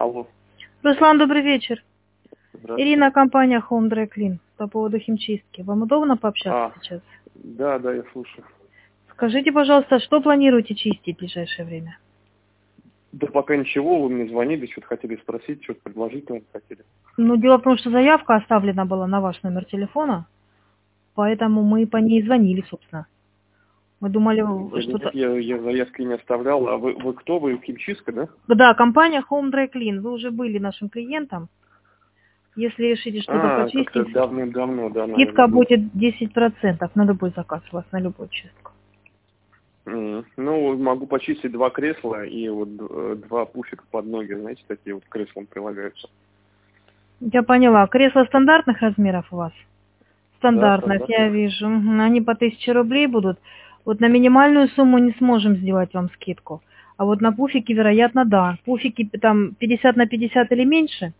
Алло, Руслан, добрый вечер. здравствуйте. Ирина, компания Home Dry Clean по поводу химчистки. Вам удобно пообщаться сейчас? Да, я слушаю. Скажите, пожалуйста, что планируете чистить в ближайшее время? Да пока ничего, вы мне звонили, что-то хотели спросить, что-то предложить, наверное, хотели. Ну, дело в том, что заявка оставлена была на ваш номер телефона, поэтому мы по ней звонили, собственно. Мы думали, Да нет, что-то... я заявки не оставлял. А вы кто? Вы химчистка, да? Да, компания Home Dry Clean. Вы уже были нашим клиентом. Если решите что-то Как-то почистить, давным-давно, да, наверное, скидка был. будет 10% на любой заказ у вас, на любую чистку. Ну, могу почистить 2 кресла и вот 2 пуфика под ноги, знаете, такие вот к креслам прилагаются. Я поняла. Кресла стандартных размеров у вас? Да, Стандартных, я стандартных. вижу. Мгм. Они по 1000 рублей будут. Вот на минимальную сумму не сможем сделать вам скидку. А вот на пуфики, вероятно, да. Пуфики там 50 на 50 или меньше?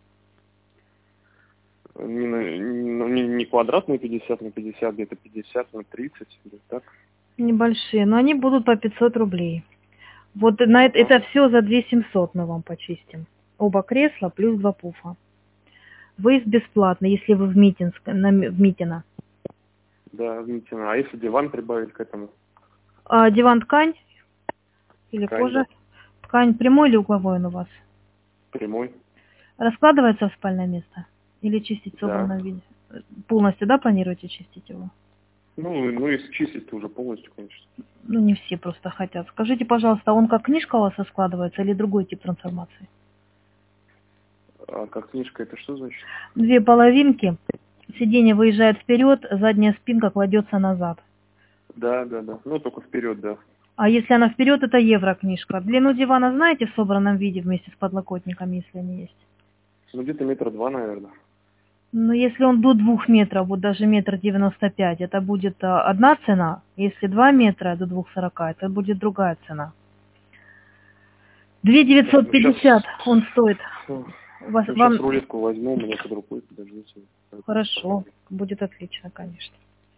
Не квадратные 50 на 50, где-то 50 на 30, где-то так. Небольшие, но они будут по 500 рублей. Вот на Ага. это все за 2700 мы вам почистим. Оба кресла плюс 2 пуфа. Выезд бесплатно, если вы в Митинск, в Митино. Да, видите, а если диван прибавить к этому? А диван ткань или Ткань, кожа? да, Ткань прямой или угловой он у вас? прямой. Раскладывается в спальное место? Или чистить в Да. собранном виде? Полностью, да, планируете чистить его? Ну, если чистить, то уже полностью, конечно. Ну, не все просто хотят. Скажите, пожалуйста, он как книжка у вас раскладывается или другой тип трансформации? А как книжка, это что значит? Две половинки, сиденье выезжает вперед, задняя спинка кладется назад. Да. Ну, только вперед, да. А если она вперед, это еврокнижка. Длину дивана знаете в собранном виде вместе с подлокотниками, если они есть? Ну, где-то 2 метра, наверное. Ну, если он до 2 метров, вот даже 1,95 м, это будет одна цена. Если 2 метра до 2,40 м, это будет другая цена. Две Так, девятьсот ну, сейчас... пятьдесят он стоит. Ну, сейчас Вам рулетку возьму, у меня под рукой, подождите. хорошо, будет отлично, конечно.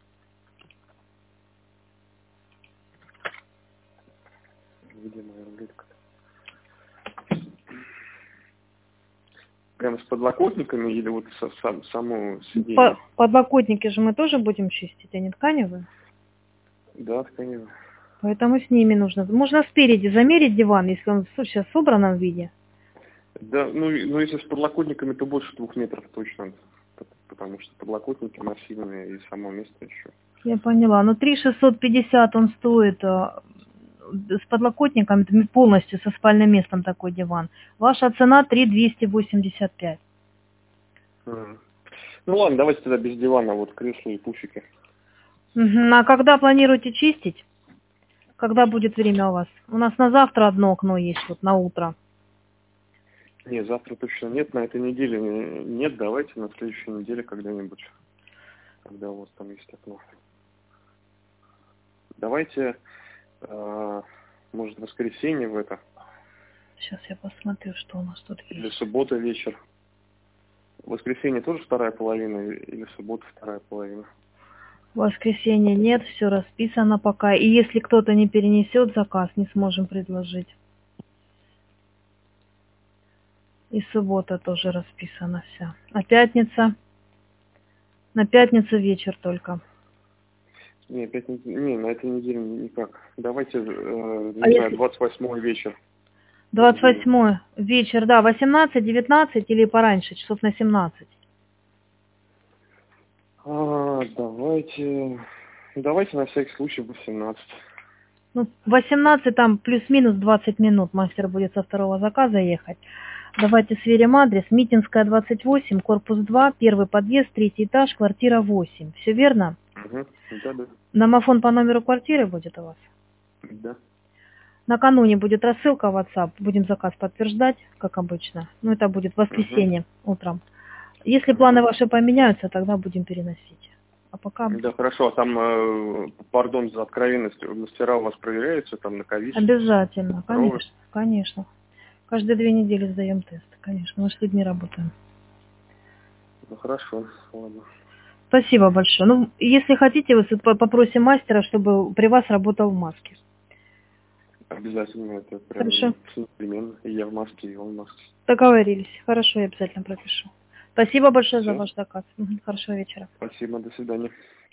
Где моя рулетка? Прямо с подлокотниками или вот само сиденье? Подлокотники же мы тоже будем чистить, они тканевые. Да, конечно. Поэтому с ними нужно. Можно спереди замерить диван, если он сейчас в собранном виде. Да, ну, если с подлокотниками, то больше 2 метров точно. Потому что подлокотники массивные и само место еще. Я поняла. Но 3650 он стоит с подлокотниками, полностью со спальным местом такой диван. Ваша цена 3285. Мгм. Ну ладно, давайте тогда без дивана, вот кресло и пуфики. Мгм. А когда планируете чистить? Когда будет время у вас? У нас на завтра одно окно есть, вот на утро. Не, завтра точно нет, на этой неделе нет, давайте на следующей неделе когда-нибудь, когда у вас там есть окно. Давайте, может, воскресенье в это, Сейчас я посмотрю, что у нас тут или есть. суббота вечер. Воскресенье тоже вторая половина, или суббота вторая половина. В воскресенье нет, все расписано пока. И если кто-то не перенесет заказ, не сможем предложить. И суббота тоже расписана вся. А пятница? На пятницу вечер только. Не, на этой неделе никак. Давайте, А не знаю, если 28 вечер, понедельник. 28 вечер, да, 18, 19 или пораньше, часов на 17? Давайте на всякий случай 18. Ну, 18 там плюс-минус 20 минут мастер будет со второго заказа ехать. Давайте сверим адрес. Митинская, 28, корпус 2, первый подъезд, третий этаж, квартира 8. Все верно? Угу. Да. Домофон по номеру квартиры будет у вас? Да. Накануне будет рассылка в WhatsApp. Будем заказ подтверждать, как обычно. Ну, это будет в Угу. воскресенье утром. Если планы Угу. ваши поменяются, тогда будем переносить. А пока Да, хорошо. А там, пардон за откровенность, мастера у вас проверяются там на ковид? обязательно, Здоровы? конечно, конечно. Каждые 2 недели сдаем тест, конечно. Мы с людьми работаем. Ну, хорошо. Ладно. Спасибо большое. Ну, если хотите, вы попросим мастера, чтобы при вас работал в маске. Обязательно, это прям Хорошо. непременно. И я в маске, и он в маске. Договорились. Хорошо, я обязательно пропишу. Спасибо большое за Все. ваш заказ. Мгм. Хорошего вечера. Спасибо, до свидания.